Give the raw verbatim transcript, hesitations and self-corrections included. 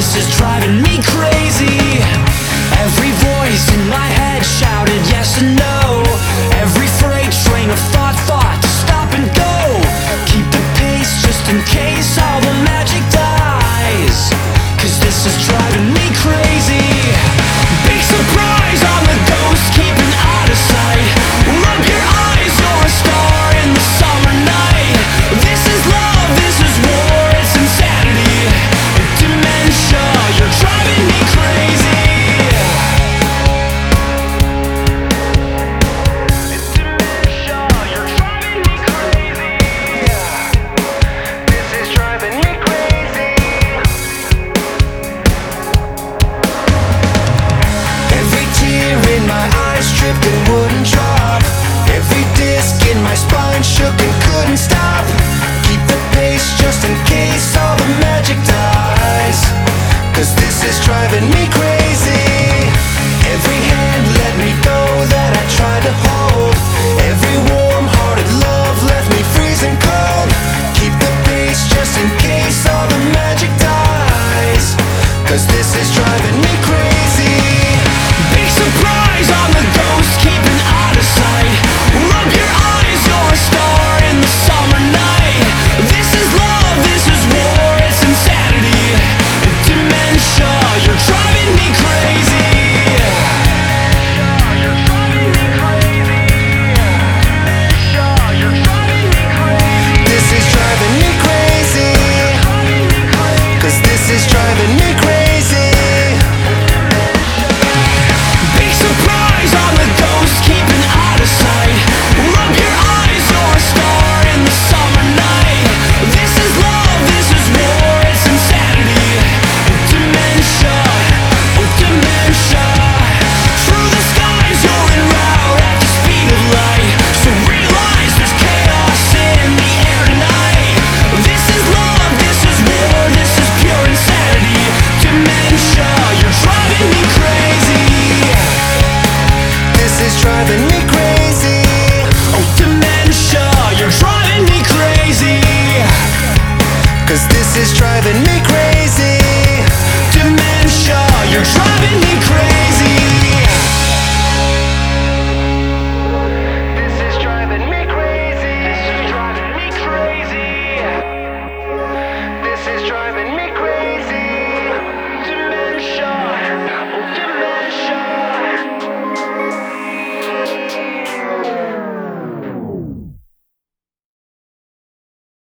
this is driving me crazy. Every voice in my head shouted yes and no. Every freight train of thought thought to stop and go. Keep the pace just in case all the magic dies, 'cause this is driving me crazy. Big surprise on the ghost, keeping out of sight. Rub your eyes, you're a star in the summer night. This is love, this is war, it's insanity. Dementia, you're driving me crazy. Tripped and wouldn't drop. Every disc in my spine shook and couldn't stop. Keep the pace just in case all the magic dies, 'cause this is driving me crazy. Every hand let me go that I tried to hold. Every warm-hearted love left me freezing cold. Keep the pace just in case all the magic dies, 'cause this is driving me crazy. Big surprise on the ghost, keeping out of sight. Rub your eyes, you're a star in the summer night. This is love, this is war, it's insanity. Dementia, you're driving me crazy. You're driving me crazy. You're driving me crazy. This is driving me crazy. 'Cause this is driving me crazy. Big surprise on the ghost, keeping out of sight. Rub your eyes, you're a star in the summer night. This is love, this is war, it's insanity. Dementia, oh dementia. Through the skies you're en route at the speed of light. So realize there's chaos in the air tonight. This is love, this is war, this is pure insanity. Dementia, you're driving me crazy. This is driving me crazy. Oh dementia, you're driving me crazy. 'Cause this is driving me